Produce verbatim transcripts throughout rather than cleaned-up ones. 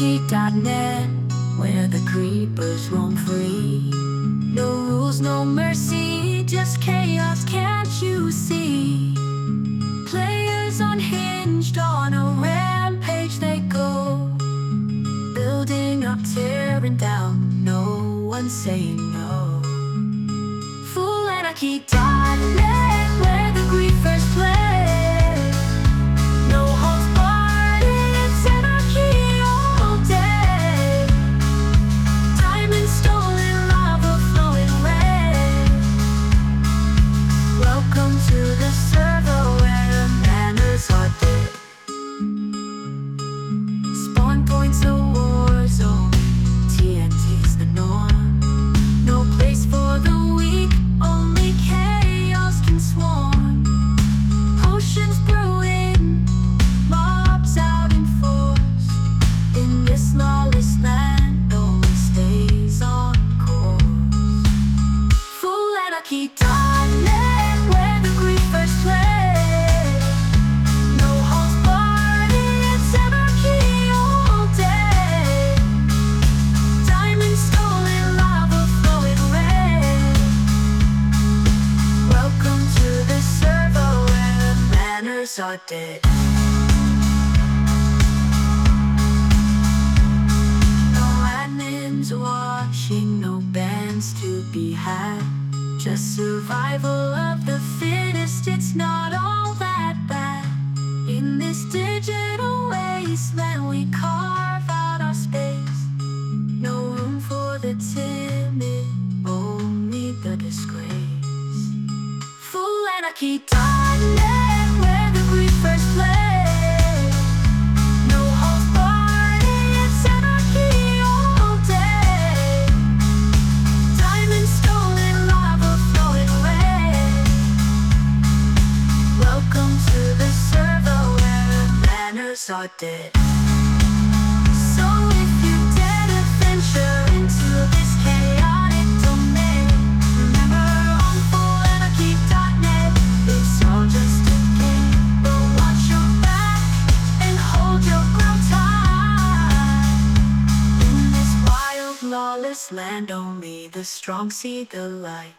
anarchy dot net, where the creepers roam free. No rules, no mercy, just chaos, can't you see? Players unhinged, on a rampage they go, building up, tearing down, no one saying no. Full anarchy dot net, where the griefers play. No holds barred, it's anarchy all day. Diamonds stolen, lava flowing red. Welcome to the server where manners are dead. Spawn points a war zone, T N T's the norm. No place for the weak, only chaos can swarm. Potions brewing, mobs out in force. In this lawless land, no one stays on course. Full anarchy dot net, where the griefers play. No holds barred, it's anarchy all day. Diamonds stolen, lava flowing red. Welcome to the server where manners are dead. No admins watching, no bans to be had. Just survival of the fittest, it's not all that bad. In this digital wasteland we carve out our space. No room for the timid, only the disgrace. Full anarchy dot net, where the griefers play. No holds barred, it's anarchy all day. Diamonds stolen, lava flowing red. Welcome to the server where manners are dead. So if you dare to venture into this chaotic domain, remember on full anarchy dot net, it's all just a game. But watch your back and hold your ground tight. In this wild, lawless land, only the strong see the light.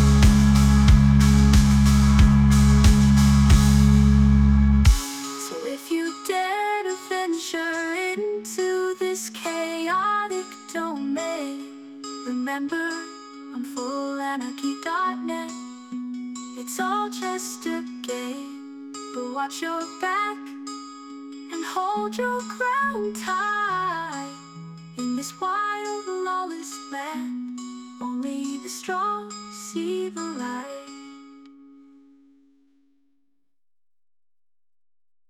So if you dare to venture into this chaotic domain, remember on full anarchy dot net, it's all just a game. But watch your back and hold your ground tight. In this wild, lawless land, only the strong see the light.